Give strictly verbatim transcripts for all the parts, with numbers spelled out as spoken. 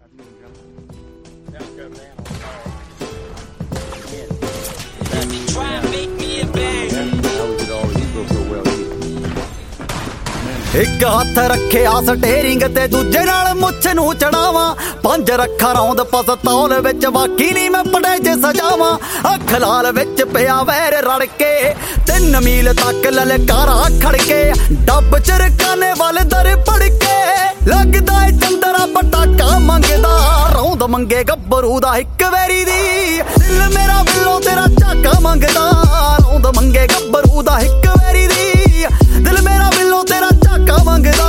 ਇੱਕ ਹੱਥ ਰੱਖਿਆ ਸਟੇਰਿੰਗ ਤੇ ਦੂਜੇ ਨਾਲ ਮੁੱਛ ਨੂੰ ਚੜਾਵਾਂ, ਪੰਜ ਰੱਖਾਂ ਰੌਂਦ ਪਸਤੌਲ ਵਿੱਚ ਬਾਕੀ ਨਹੀਂ ਮੈਂ ਪੜੇ ਚ ਸਜਾਵਾਂ। ਅੱਖ ਲਾਲ ਵਿੱਚ ਪਿਆ ਵੈਰ ਰੜ ਕੇ ਤਿੰਨ ਮੀਲ ਤੱਕ ਲਲਕਾਰਾ ਖੜਕੇ, ਡੱਬ ਚਰਕਾਨੇ ਵੱਲ ਦਰ ਪੜ ਕੇ ਲੱਗਦਾ ਏ ਚੰਦਰਾ ਪਟਾਕਾ ਮੰਗਦਾ। ਰੌਂਦ ਮੰਗੇ ਗੱਭਰੂ ਦਾ ਇੱਕ ਵੈਰੀ ਦੀ, ਦਿਲ ਮੇਰਾ ਬਿੱਲੋ ਤੇਰਾ ਝਾਕਾ ਮੰਗਦਾ। ਰੌਂਦ ਮੰਗੇ ਗੱਭਰੂ ਦਾ ਇੱਕ ਵੈਰੀ ਦੀ, ਦਿਲ ਮੇਰਾ ਬਿੱਲੋ ਤੇਰਾ ਝਾਕਾ ਮੰਗਦਾ।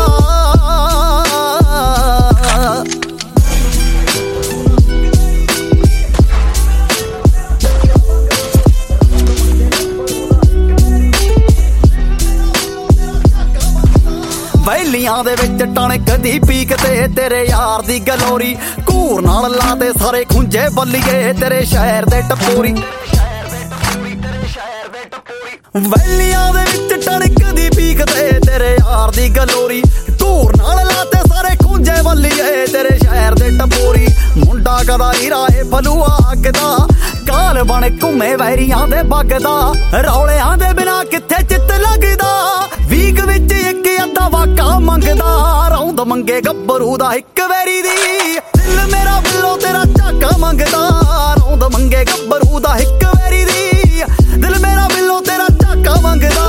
ਵੈਲੀਆਂ ਦੇ ਵਿੱਚ ਟਣਕ ਦੀ ਪੀਕ ਤੇ ਤੇਰੇ ਯਾਰ ਦੀ ਗਲੋਰੀ, ਘੂਰ ਨਾਲ ਲਾ ਤੇ ਸਾਰੇ ਖੁੰਝੇ ਬੱਲੀਏ ਤੇਰੇ ਸ਼ਹਿਰ ਦੇ ਟਪੋਰੀ। ਵੈਲੀਆਂ ਦੇ ਵਿੱਚ ਟਣਕ ਦੀ ਪੀਕ ਤੇ ਤੇਰੇ ਯਾਰ ਦੀ ਗਲੋਰੀ, ਘੂਰ ਨਾਲ ਲਾ ਤੇ ਸਾਰੇ ਖੁੰਝੇ ਬੱਲੀਏ ਤੇਰੇ ਸ਼ਹਿਰ ਦੇ ਟਪੋਰੀ। ਮੁੰਡਾ ਕਦਾ ਹੀਰਾ ਏ ਫਲੂਆ ਅੱਗਦਾ, ਕਾਲ ਬਣ ਘੁੰਮੇ ਵੈਰੀਆਂ ਦੇ ਬੱਗਦਾ। ਰੌਲਿਆਂ ਦੇ ਬਿਨਾ ਕਿੱਥੇ ਚਿੱਤ ਲੱਗਦਾ, ਵੀਕ ਵਿੱਚ ਇੱਕ ਅੱਧਾ ਵਾਕਾ ਮੰਗਦਾ। ਰੌਂਦ ਮੰਗੇ ਗੱਭਰੂ ਦਾ ਇੱਕ ਵੈਰੀ ਦੀ, ਦਿਲ ਮੇਰਾ ਬਿੱਲੋ ਤੇਰਾ ਝਾਕਾ ਮੰਗਦਾ। ਰੌਂਦ ਮੰਗੇ ਗੱਭਰੂ ਦਾ ਇੱਕ ਵੈਰੀ ਦੀ, ਦਿਲ ਮੇਰਾ ਬਿੱਲੋ ਤੇਰਾ ਝਾਕਾ ਮੰਗਦਾ।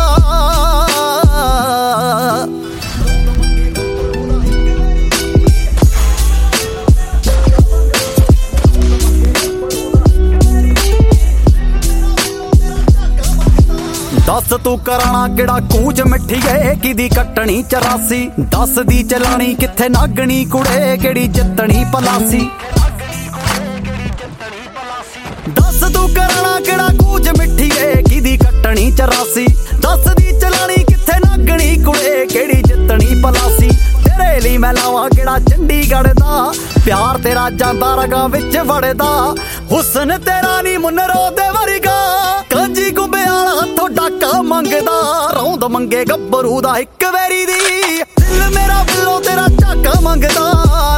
ਦੱਸ ਤੂੰ ਕਰਾਣਾ ਕਿਹੜਾ ਕੂਚ ਮਿੱਠੀਏ, ਕਿਦੀ ਕੱਟਣੀ ਚਰਾਸੀ। ਦੱਸ ਦੀ ਚਲਾਣੀ ਕਿੱਥੇ ਨਾਗਣੀ ਕੁੜੇ, ਕਿਹੜੀ ਜਿੱਤਣੀ ਪਲਾਸੀ। ਦੱਸ ਤੂੰ ਕਰਾਣਾ ਕਿਹੜਾ ਕੂਚ ਮਿੱਠੀਏ, ਕਿਦੀ ਕੱਟਣੀ ਚਰਾਸੀ। ਦੱਸ ਦੀ ਚਲਾਣੀ ਕਿੱਥੇ ਨਾਗਣੀ ਕੁੜੇ, ਕਿਹੜੀ ਜਿੱਤਣੀ ਪਲਾਸੀ। ਤੇਰੇ ਲਈ ਮੈਂ ਲਾਵਾਂ ਕਿਹੜਾ ਚੰਡੀਗੜ੍ਹ ਦਾ, ਪਿਆਰ ਤੇਰਾ ਜਾਂਦਾ ਰਗਾਂ ਵਿੱਚ ਵੜਦਾ। ਹੁਸਨ ਤੇਰਾ ਨੀ ਮੁਨਰੋ ਦੇ ਵਰਗਾ, ਕਾਂਜੀ ਗੁੰਬਿਆਲਾ ਹੱਥੋਂ ਡਾਕਾ ਮੰਗਦਾ। ਰੌਂਦ ਮੰਗੇ ਗੱਭਰੂ ਦਾ ਇੱਕ ਵੈਰੀ ਦੀ, ਦਿਲ ਮੇਰਾ ਬਿੱਲੋ ਤੇਰਾ ਝਾਕਾ ਮੰਗਦਾ।